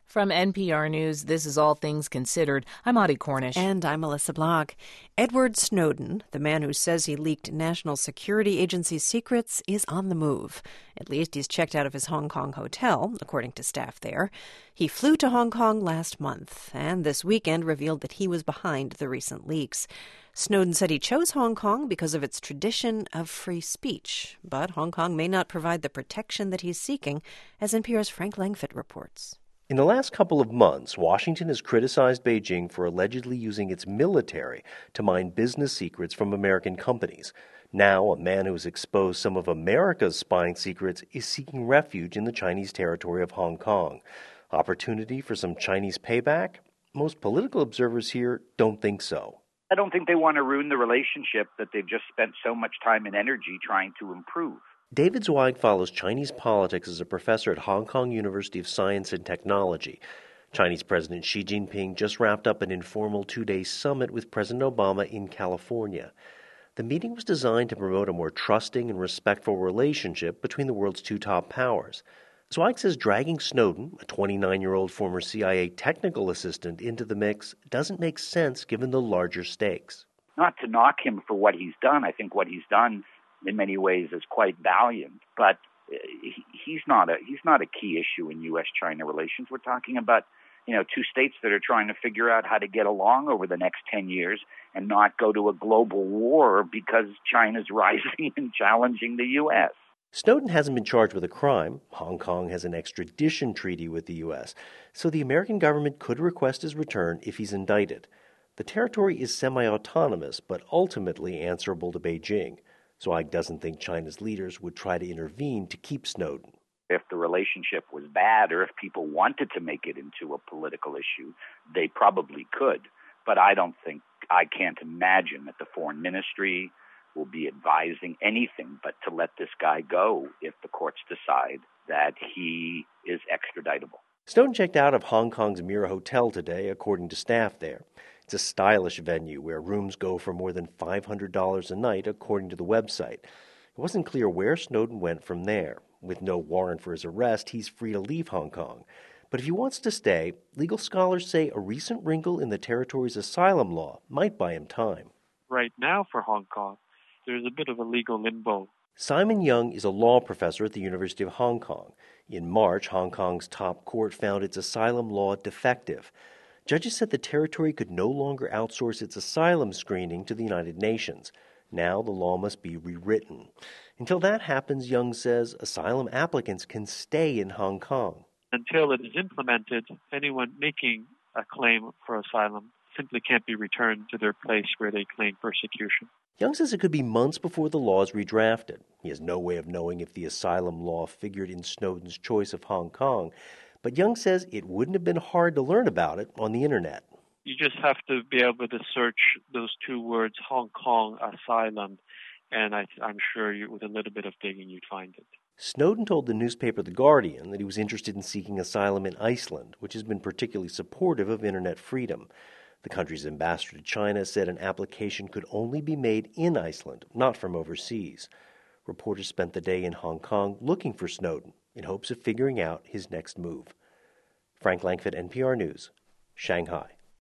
From NPR News, this is All Things Considered. I'm Audie Cornish. And I'm Melissa Block. Edward Snowden, the man who says he leaked National Security Agency secrets, is on the move. At least he's checked out of his Hong Kong hotel, according to staff there. He flew to Hong Kong last month, and this weekend revealed that he was behind the recent leaks. Snowden said he chose Hong Kong because of its tradition of free speech. But Hong Kong may not provide the protection that he's seeking, as NPR's Frank Langfitt reports. In the last couple of months, Washington has criticized Beijing for allegedly using its military to mine business secrets from American companies. Now, a man who has exposed some of America's spying secrets is seeking refuge in the Chinese territory of Hong Kong. Opportunity for some Chinese payback? Most political observers here don't think so. I don't think they want to ruin the relationship that they've just spent so much time and energy trying to improve. David Zweig follows Chinese politics as a professor at Hong Kong University of Science and Technology. Chinese President Xi Jinping just wrapped up an informal two-day summit with President Obama in California. The meeting was designed to promote a more trusting and respectful relationship between the world's two top powers. Zweig says dragging Snowden, a 29-year-old former CIA technical assistant, into the mix doesn't make sense given the larger stakes. Not to knock him for what he's done. I think what he's done in many ways is quite valiant, but he's not a key issue in U.S.-China relations. We're talking about, two states that are trying to figure out how to get along over the next 10 years and not go to a global war because China's rising and challenging the U.S. Snowden hasn't been charged with a crime. Hong Kong has an extradition treaty with the U.S., so the American government could request his return if he's indicted. The territory is semi-autonomous, but ultimately answerable to Beijing. Zweig doesn't think China's leaders would try to intervene to keep Snowden. If the relationship was bad or if people wanted to make it into a political issue, they probably could. But I can't imagine that the foreign ministry will be advising anything but to let this guy go if the courts decide that he is extraditable. Snowden checked out of Hong Kong's Mira Hotel today, according to staff there. It's a stylish venue where rooms go for more than $500 a night, according to the website. It wasn't clear where Snowden went from there. With no warrant for his arrest, he's free to leave Hong Kong. But if he wants to stay, legal scholars say a recent wrinkle in the territory's asylum law might buy him time. Right now for Hong Kong, there's a bit of a legal limbo. Simon Young is a law professor at the University of Hong Kong. In March, Hong Kong's top court found its asylum law defective. Judges said the territory could no longer outsource its asylum screening to the United Nations. Now the law must be rewritten. Until that happens, Young says, asylum applicants can stay in Hong Kong. Until it is implemented, anyone making a claim for asylum simply can't be returned to their place where they claim persecution. Young says it could be months before the law is redrafted. He has no way of knowing if the asylum law figured in Snowden's choice of Hong Kong. But Young says it wouldn't have been hard to learn about it on the Internet. You just have to be able to search those two words, Hong Kong asylum, and I'm sure with a little bit of digging you'd find it. Snowden told the newspaper The Guardian that he was interested in seeking asylum in Iceland, which has been particularly supportive of Internet freedom. The country's ambassador to China said an application could only be made in Iceland, not from overseas. Reporters spent the day in Hong Kong looking for Snowden in hopes of figuring out his next move. Frank Langfitt, NPR News, Shanghai.